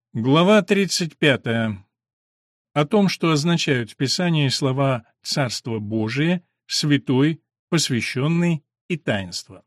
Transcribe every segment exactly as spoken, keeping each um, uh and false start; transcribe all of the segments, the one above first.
Глава тридцать пятая. О том, что означают в Писании слова «Царство Божие», «Святой», «Посвященный» и «Таинство».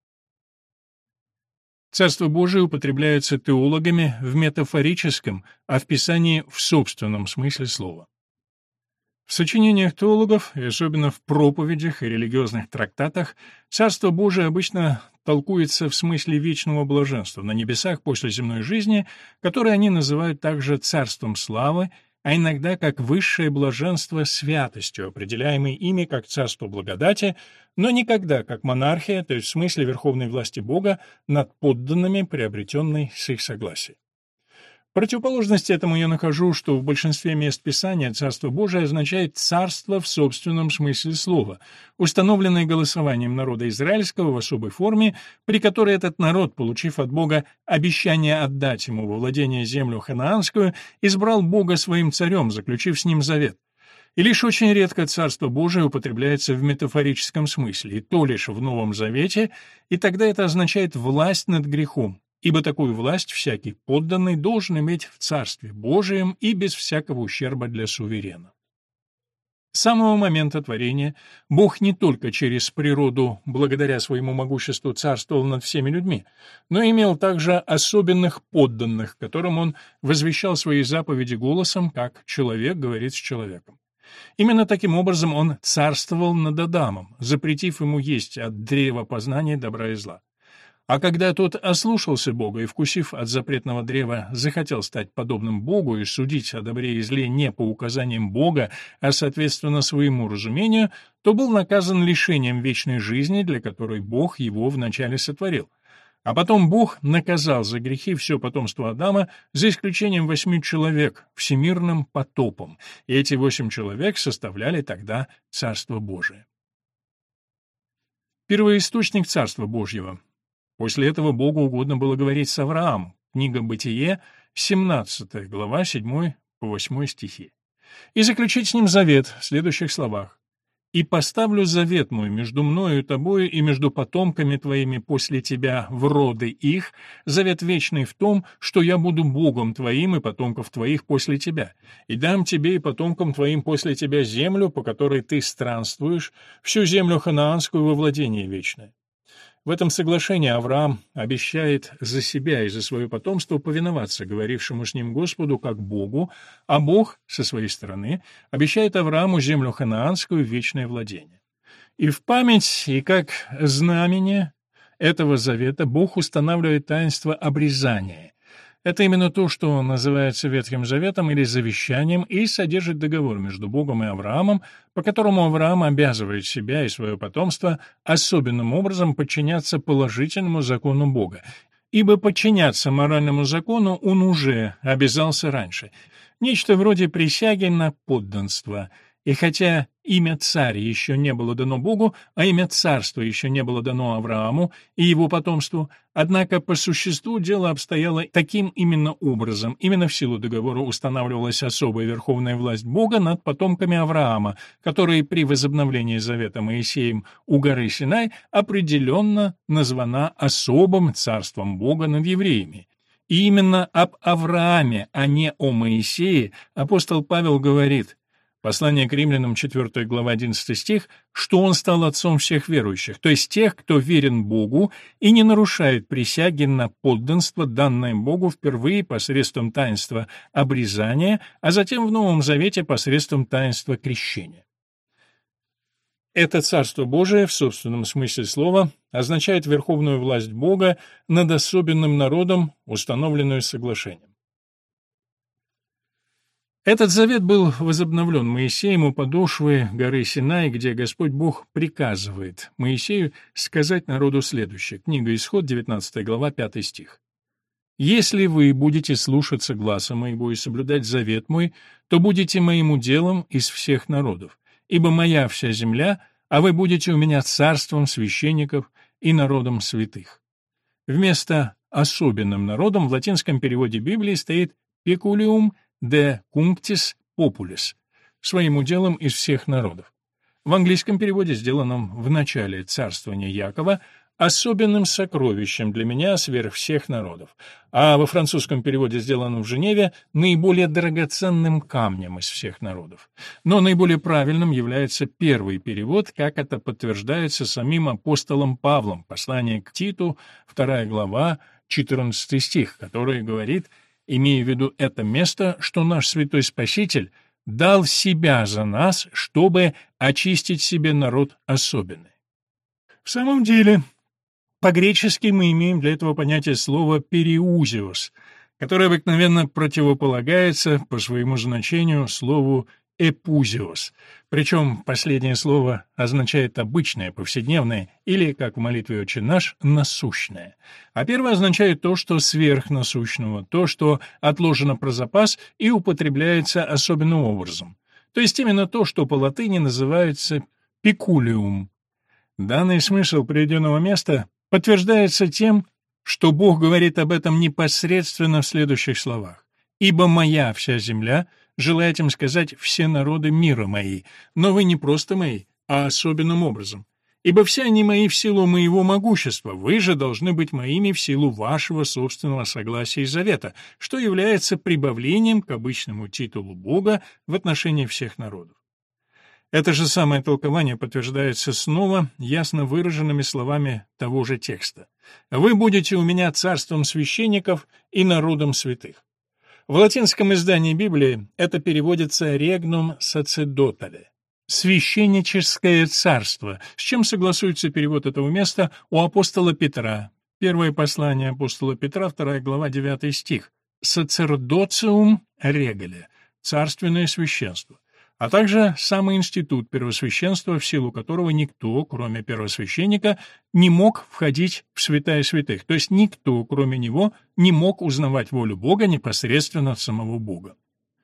Царство Божие употребляется теологами в метафорическом, а в Писании в собственном смысле слова. В сочинениях теологов, и особенно в проповедях и религиозных трактатах, Царство Божие обычно толкуется в смысле вечного блаженства на небесах после земной жизни, которое они называют также Царством Славы, а иногда как высшее блаженство святостью, определяемой ими как Царство Благодати, но никогда как монархия, то есть в смысле верховной власти Бога над подданными, приобретенной с их согласия. В противоположность этому я нахожу, что в большинстве мест Писания Царство Божие означает «царство» в собственном смысле слова, установленное голосованием народа израильского в особой форме, при которой этот народ, получив от Бога обещание отдать ему во владение землю ханаанскую, избрал Бога своим царем, заключив с ним завет. И лишь очень редко Царство Божие употребляется в метафорическом смысле, и то лишь в Новом Завете, и тогда это означает «власть над грехом». Ибо такую власть всякий подданный должен иметь в Царстве Божием и без всякого ущерба для суверена. С самого момента творения Бог не только через природу, благодаря своему могуществу, царствовал над всеми людьми, но имел также особенных подданных, которым Он возвещал свои заповеди голосом, как человек говорит с человеком. Именно таким образом Он царствовал над Адамом, запретив ему есть от древа познания добра и зла. А когда тот ослушался Бога и, вкусив от запретного древа, захотел стать подобным Богу и судить о добре и зле не по указаниям Бога, а соответственно своему разумению, то был наказан лишением вечной жизни, для которой Бог его вначале сотворил. А потом Бог наказал за грехи все потомство Адама, за исключением восьми человек, всемирным потопом, и эти восемь человек составляли тогда Царство Божие. Первоисточник Царства Божьего. После этого Богу угодно было говорить с Авраамом. Книга Бытие, семнадцатая глава, седьмой по восьмой стихи. И заключить с ним завет в следующих словах. «И поставлю завет мой между мною и тобою и между потомками твоими после тебя в роды их, завет вечный в том, что я буду Богом твоим и потомков твоих после тебя, и дам тебе и потомкам твоим после тебя землю, по которой ты странствуешь, всю землю ханаанскую во владение вечное». В этом соглашении Авраам обещает за себя и за свое потомство повиноваться говорившему с ним Господу как Богу, а Бог, со своей стороны, обещает Аврааму землю ханаанскую в вечное владение. И в память, и как знамение этого завета Бог устанавливает таинство обрезания. Это именно то, что называется Ветхим Заветом или Завещанием, и содержит договор между Богом и Авраамом, по которому Авраам обязывает себя и свое потомство особенным образом подчиняться положительному закону Бога, ибо подчиняться моральному закону он уже обязался раньше. Нечто вроде присяги на подданство. И хотя имя «царь» еще не было дано Богу, а имя «царство» еще не было дано Аврааму и его потомству, однако по существу дело обстояло таким именно образом. Именно в силу договора устанавливалась особая верховная власть Бога над потомками Авраама, которые при возобновлении завета Моисеем у горы Синай определенно названа особым царством Бога над евреями. И именно об Аврааме, а не о Моисее, апостол Павел говорит: Послание к римлянам, четвёртая глава, одиннадцатый стих, что он стал отцом всех верующих, то есть тех, кто верен Богу и не нарушает присяги на подданство, данное Богу впервые посредством таинства обрезания, а затем в Новом Завете посредством таинства крещения. Это Царство Божие, в собственном смысле слова, означает верховную власть Бога над особенным народом, установленную соглашением. Этот завет был возобновлен Моисеем у подошвы горы Синай, где Господь Бог приказывает Моисею сказать народу следующее. Книга Исход, девятнадцатая глава, пятый стих. «Если вы будете слушаться гласа моего и соблюдать завет мой, то будете моим уделом из всех народов, ибо моя вся земля, а вы будете у меня царством священников и народом святых». Вместо «особенным народом» в латинском переводе Библии стоит «peculium de cunctis populis» — своим уделом из всех народов. В английском переводе, сделанном в начале царствования Якова, особенным сокровищем для меня сверх всех народов, а во французском переводе, сделанном в Женеве, наиболее драгоценным камнем из всех народов. Но наиболее правильным является первый перевод, как это подтверждается самим апостолом Павлом, послание к Титу, вторая глава, четырнадцатый стих, который говорит, имея в виду это место, что наш святой Спаситель дал себя за нас, чтобы очистить себе народ особенный. В самом деле, по-гречески мы имеем для этого понятие слова «периузиос», которое обыкновенно противополагается по своему значению слову «эпузиос», причем последнее слово означает обычное, повседневное, или, как в молитве «Отче наш», насущное, а первое означает то, что сверхнасущного, то, что отложено про запас и употребляется особенным образом, то есть именно то, что по латыни называется «пекулиум». Данный смысл приведенного места подтверждается тем, что Бог говорит об этом непосредственно в следующих словах. «Ибо моя вся земля, желая этим сказать все народы мира мои, но вы не просто мои, а особенным образом. Ибо все они мои в силу моего могущества, вы же должны быть моими в силу вашего собственного согласия и завета, что является прибавлением к обычному титулу Бога в отношении всех народов». Это же самое толкование подтверждается снова ясно выраженными словами того же текста. «Вы будете у меня царством священников и народом святых». В латинском издании Библии это переводится «regnum sacerdotale» — «священническое царство», с чем согласуется перевод этого места у апостола Петра. Первое послание апостола Петра, вторая глава, девятый стих. «Sacerdotium regale» — «царственное священство», а также самый институт первосвященства, в силу которого никто, кроме первосвященника, не мог входить в святая святых, то есть никто, кроме него, не мог узнавать волю Бога непосредственно от самого Бога.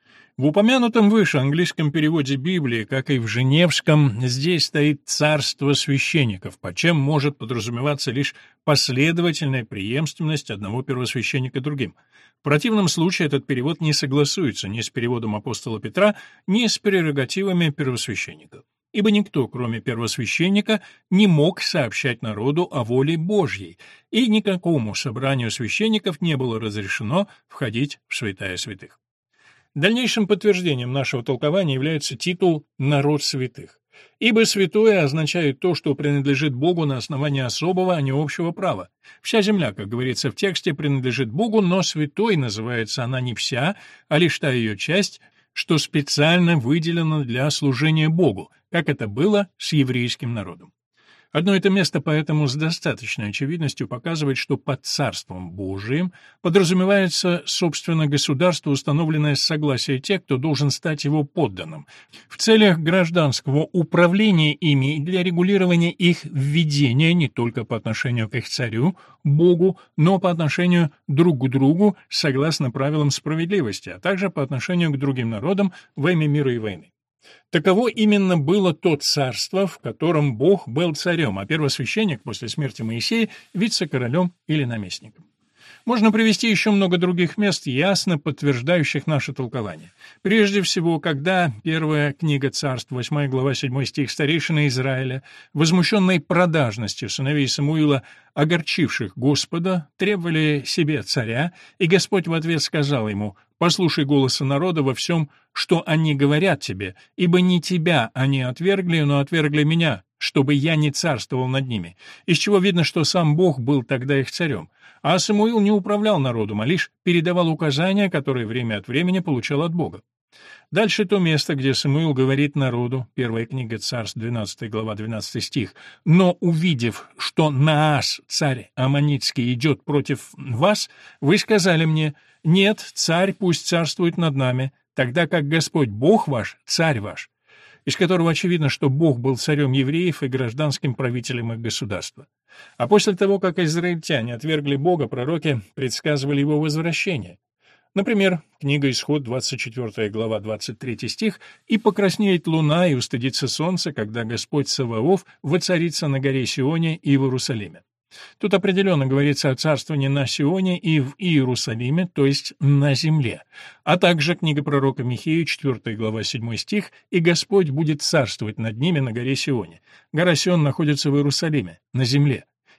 В упомянутом выше английском переводе Библии, как и в женевском, здесь стоит «царство священников», под чем может подразумеваться лишь последовательная преемственность одного первосвященника другим. В противном случае этот перевод не согласуется ни с переводом апостола Петра, ни с прерогативами первосвященника. Ибо никто, кроме первосвященника, не мог сообщать народу о воле Божьей, и никакому собранию священников не было разрешено входить в святая святых. Дальнейшим подтверждением нашего толкования является титул «народ святых». Ибо святое означает то, что принадлежит Богу на основании особого, а не общего права. Вся земля, как говорится в тексте, принадлежит Богу, но святой называется она не вся, а лишь та ее часть, что специально выделена для служения Богу, как это было с еврейским народом. Одно это место поэтому с достаточной очевидностью показывает, что под Царством Божиим подразумевается, собственно, государство, установленное с согласия тех, кто должен стать его подданным, в целях гражданского управления ими и для регулирования их введения не только по отношению к их царю, Богу, но по отношению друг к другу согласно правилам справедливости, а также по отношению к другим народам во имя мира и войны. Таково именно было то царство, в котором Бог был царем, а первосвященник после смерти Моисея — вице-королем или наместником. Можно привести еще много других мест, ясно подтверждающих наше толкование. Прежде всего, когда первая книга Царств, восьмая глава, седьмой стих, старейшины Израиля, возмущенной продажностью сыновей Самуила, огорчивших Господа, требовали себе царя, и Господь в ответ сказал ему: «Послушай голоса народа во всем, что они говорят тебе, ибо не тебя они отвергли, но отвергли меня, чтобы я не царствовал над ними», из чего видно, что сам Бог был тогда их царем. А Самуил не управлял народом, а лишь передавал указания, которые время от времени получал от Бога. Дальше то место, где Самуил говорит народу, первая книга Царств, двенадцатая глава, двенадцатый стих, «Но увидев, что Наас, царь Аммонитский, идет против вас, вы сказали мне: нет, царь пусть царствует над нами, тогда как Господь Бог ваш, царь ваш», из которого очевидно, что Бог был царем евреев и гражданским правителем их государства. А после того, как израильтяне отвергли Бога, пророки предсказывали его возвращение. Например, книга Исход, двадцать четвёртая глава, двадцать третий стих: «И покраснеет луна, и устыдится солнце, когда Господь Саваоф воцарится на горе Сионе и в Иерусалиме». Тут определенно говорится о царствовании на Сионе и в Иерусалиме, то есть на земле. А также книга пророка Михея, четвёртая глава, седьмой стих: «И Господь будет царствовать над ними на горе Сионе». Гора Сион находится в Иерусалиме, на земле.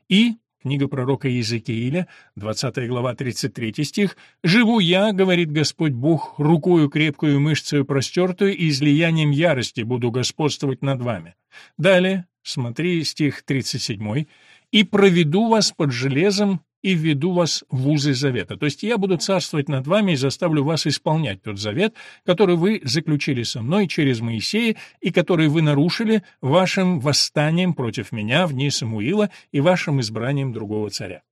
И книга пророка Иезекииля, двадцатая глава, тридцать третий стих, «Живу я, говорит Господь Бог, рукою крепкую мышцею простертую и излиянием ярости буду господствовать над вами». Далее, смотри стих тридцать седьмой, «И проведу вас под железом и введу вас в узы завета». То есть я буду царствовать над вами и заставлю вас исполнять тот завет, который вы заключили со мной через Моисея и который вы нарушили вашим восстанием против меня в дни Самуила и вашим избранием другого царя.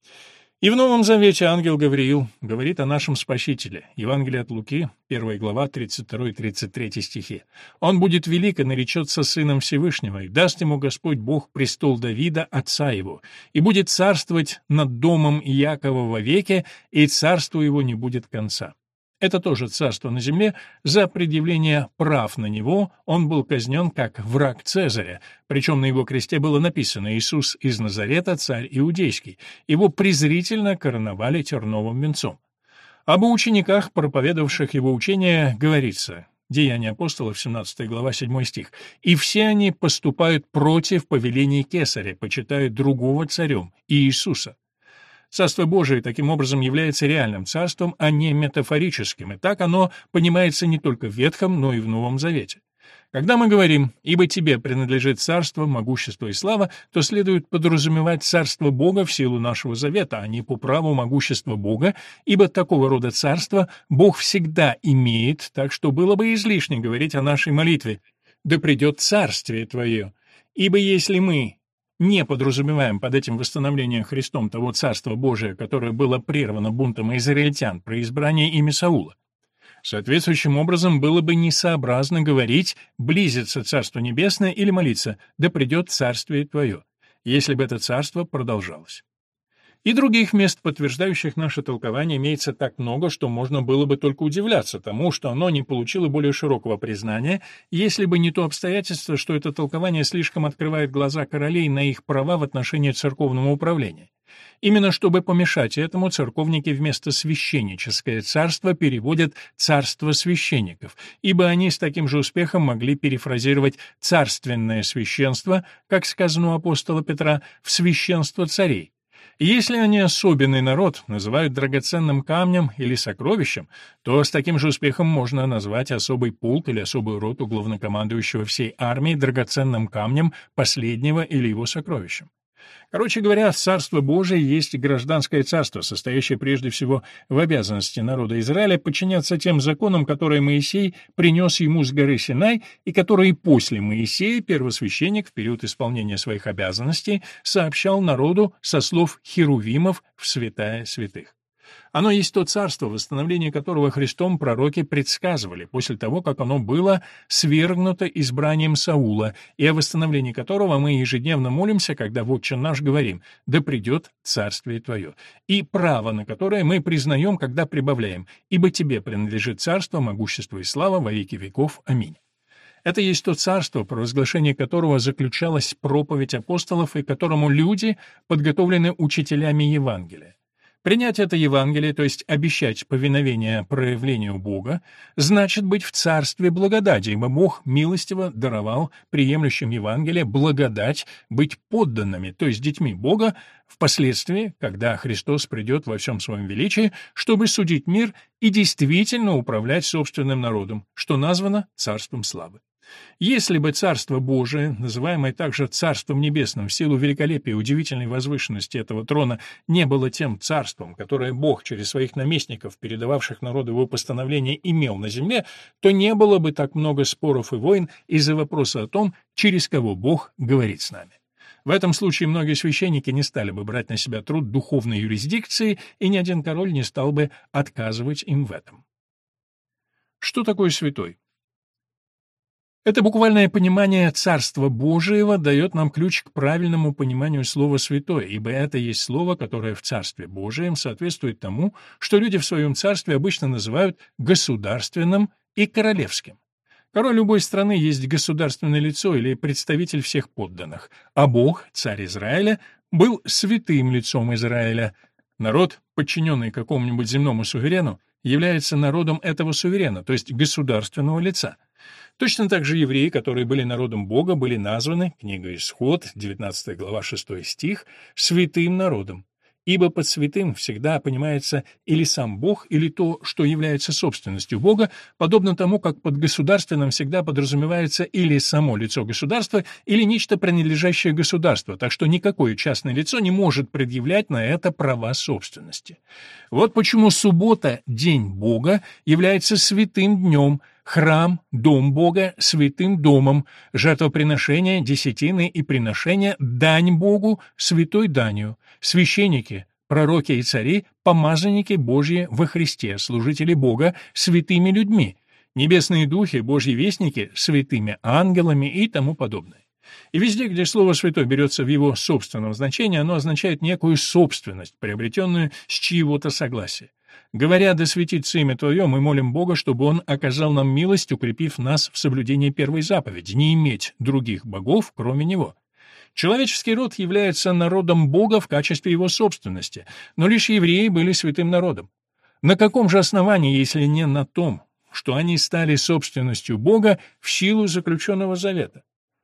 И в Новом Завете ангел Гавриил говорит о нашем Спасителе. Евангелие от Луки, первая глава, тридцать второй тридцать третий стихи. «Он будет велик и наречется сыном Всевышнего, и даст ему Господь Бог престол Давида, отца его, и будет царствовать над домом Иакова вовеки, и царству его не будет конца». Это тоже царство на земле. За предъявление прав на него он был казнен как враг Цезаря, причем на его кресте было написано «Иисус из Назарета, царь иудейский». Его презрительно короновали терновым венцом. Об учениках, проповедовавших его учение, говорится Деяния апостолов, семнадцатая глава, седьмой стих. «И все они поступают против повелений Кесаря, почитают другого царем, Иисуса». Царство Божие таким образом является реальным царством, а не метафорическим, и так оно понимается не только в Ветхом, но и в Новом Завете. Когда мы говорим «ибо тебе принадлежит царство, могущество и слава», то следует подразумевать царство Бога в силу нашего завета, а не по праву могущества Бога, ибо такого рода царство Бог всегда имеет, так что было бы излишне говорить о нашей молитве «да придет царствие твое», ибо если мы не подразумеваем под этим восстановлением Христом того Царства Божия, которое было прервано бунтом израильтян при избрании ими Саула. Соответствующим образом было бы несообразно говорить «близится Царство Небесное» или молиться «да придет Царствие Твое», если бы это царство продолжалось. И других мест, подтверждающих наше толкование, имеется так много, что можно было бы только удивляться тому, что оно не получило более широкого признания, если бы не то обстоятельство, что это толкование слишком открывает глаза королей на их права в отношении церковного управления. Именно чтобы помешать этому, церковники вместо «священническое царство» переводят «царство священников», ибо они с таким же успехом могли перефразировать «царственное священство», как сказано у апостола Петра, в «священство царей». Если они особенный народ называют драгоценным камнем или сокровищем, то с таким же успехом можно назвать особый полк или особую роту главнокомандующего всей армии драгоценным камнем последнего или его сокровищем. Короче говоря, Царство Божие есть гражданское царство, состоящее прежде всего в обязанности народа Израиля подчиняться тем законам, которые Моисей принес ему с горы Синай, и которые после Моисея первосвященник в период исполнения своих обязанностей сообщал народу со слов херувимов в святая святых. Оно есть то царство, восстановление которого Христом пророки предсказывали после того, как оно было свергнуто избранием Саула, и о восстановлении которого мы ежедневно молимся, когда в «Отче наш» говорим «Да придет царствие Твое», и право на которое мы признаем, когда прибавляем «Ибо Тебе принадлежит царство, могущество и слава во веки веков. Аминь». Это есть то царство, провозглашение которого заключалась проповедь апостолов, и которому люди подготовлены учителями Евангелия. Принять это Евангелие, то есть обещать повиновение проявлению Бога, значит быть в царстве благодати, ибо Бог милостиво даровал приемлющим Евангелие благодать быть подданными, то есть детьми Бога, впоследствии, когда Христос придет во всем своем величии, чтобы судить мир и действительно управлять собственным народом, что названо Царством Славы. Если бы Царство Божие, называемое также Царством Небесным в силу великолепия и удивительной возвышенности этого трона, не было тем царством, которое Бог через своих наместников, передававших народу его постановления, имел на земле, то не было бы так много споров и войн из-за вопроса о том, через кого Бог говорит с нами. В этом случае многие священники не стали бы брать на себя труд духовной юрисдикции, и ни один король не стал бы отказывать им в этом. Что такое святой? Это буквальное понимание Царства Божиего дает нам ключ к правильному пониманию слова «святой», ибо это есть слово, которое в Царстве Божием соответствует тому, что люди в своем царстве обычно называют государственным и королевским. Король любой страны есть государственное лицо или представитель всех подданных, а Бог, царь Израиля, был святым лицом Израиля. Народ, подчиненный какому-нибудь земному суверену, является народом этого суверена, то есть государственного лица. Точно так же евреи, которые были народом Бога, были названы, книга Исход, девятнадцатая глава, шестой стих, святым народом. Ибо под святым всегда понимается или сам Бог, или то, что является собственностью Бога, подобно тому, как под государственным всегда подразумевается или само лицо государства, или нечто принадлежащее государству, так что никакое частное лицо не может предъявлять на это права собственности. Вот почему суббота, день Бога, является святым днем, храм, дом Бога, святым домом, жертвоприношение, десятины и приношения, дань Богу, святой данью, священники, пророки и цари, помазанники Божьи во Христе, служители Бога, святыми людьми, небесные духи, Божьи вестники, святыми ангелами и тому подобное. И везде, где слово «святой» берется в его собственном значении, оно означает некую собственность, приобретенную с чьего-то согласия. Говоря «да светится имя Твое», мы молим Бога, чтобы Он оказал нам милость, укрепив нас в соблюдении первой заповеди — не иметь других богов, кроме Него. Человеческий род является народом Бога в качестве его собственности, но лишь евреи были святым народом. На каком же основании, если не на том, что они стали собственностью Бога в силу заключенного завета?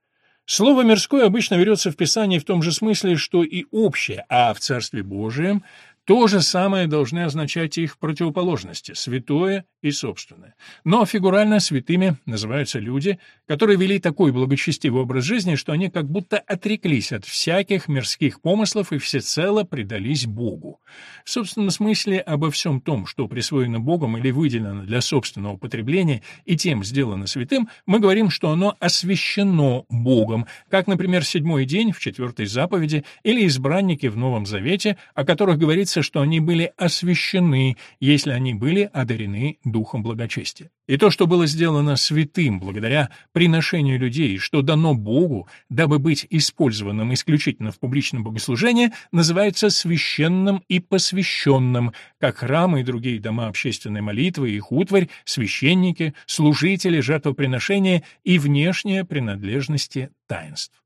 Слово «мирское» обычно берется в Писании в том же смысле, что и общее, а в Царстве Божием то же самое должны означать их противоположности — святое и собственное. Но фигурально святыми называются люди, которые вели такой благочестивый образ жизни, что они как будто отреклись от всяких мирских помыслов и всецело предались Богу. В собственном смысле обо всем том, что присвоено Богом или выделено для собственного употребления и тем сделано святым, мы говорим, что оно освящено Богом, как, например, седьмой день в четвертой заповеди или избранники в Новом Завете, о которых говорится, что они были освящены, если они были одарены духом благочестия. И то, что было сделано святым благодаря приношению людей, что дано Богу, дабы быть использованным исключительно в публичном богослужении, называется священным и посвященным, как храмы и другие дома общественной молитвы, их утварь, священники, служители, жертвоприношения и внешняя принадлежности таинств.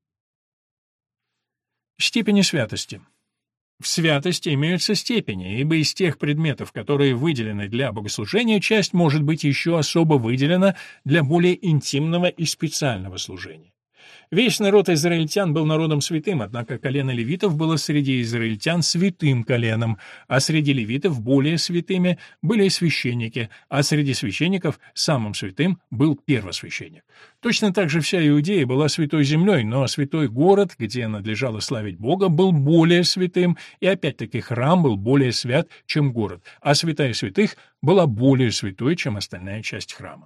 Степени святости. В святости имеются степени, ибо из тех предметов, которые выделены для богослужения, часть может быть еще особо выделена для более интимного и специального служения. Весь народ израильтян был народом святым, однако колено левитов было среди израильтян святым коленом, а среди левитов более святыми были священники, а среди священников самым святым был первосвященник. Точно так же вся Иудея была святой землей, но святой город, где надлежало славить Бога, был более святым, и опять-таки храм был более свят, чем город, а святая святых была более святой, чем остальная часть храма.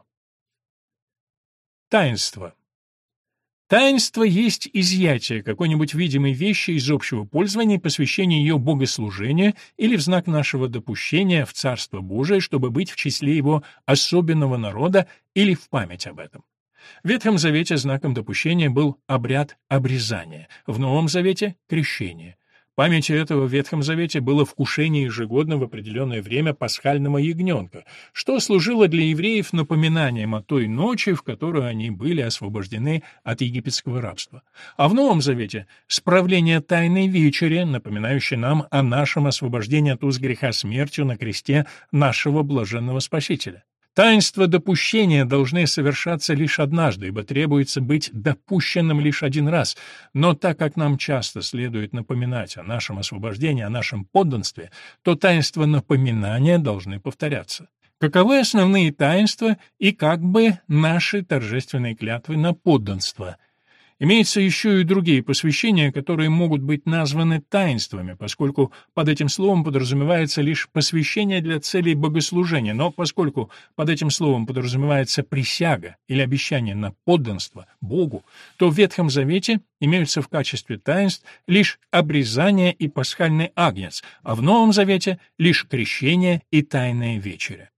Таинство. Таинство есть изъятие какой-нибудь видимой вещи из общего пользования и посвящение ее богослужению или в знак нашего допущения в Царство Божие, чтобы быть в числе его особенного народа или в память об этом. В Ветхом Завете знаком допущения был обряд обрезания, в Новом Завете — крещение. Памятью этого в Ветхом Завете было вкушение ежегодно в определенное время пасхального ягненка, что служило для евреев напоминанием о той ночи, в которую они были освобождены от египетского рабства. А в Новом Завете — справление Тайной Вечери, напоминающей нам о нашем освобождении от уз греха смертью на кресте нашего блаженного Спасителя. Таинства допущения должны совершаться лишь однажды, ибо требуется быть допущенным лишь один раз, но так как нам часто следует напоминать о нашем освобождении, о нашем подданстве, то таинства напоминания должны повторяться. Каковы основные таинства и как бы наши торжественные клятвы на подданство? Имеются еще и другие посвящения, которые могут быть названы таинствами, поскольку под этим словом подразумевается лишь посвящение для целей богослужения, но поскольку под этим словом подразумевается присяга или обещание на подданство Богу, то в Ветхом Завете имеются в качестве таинств лишь обрезание и пасхальный агнец, а в Новом Завете лишь крещение и тайная вечеря.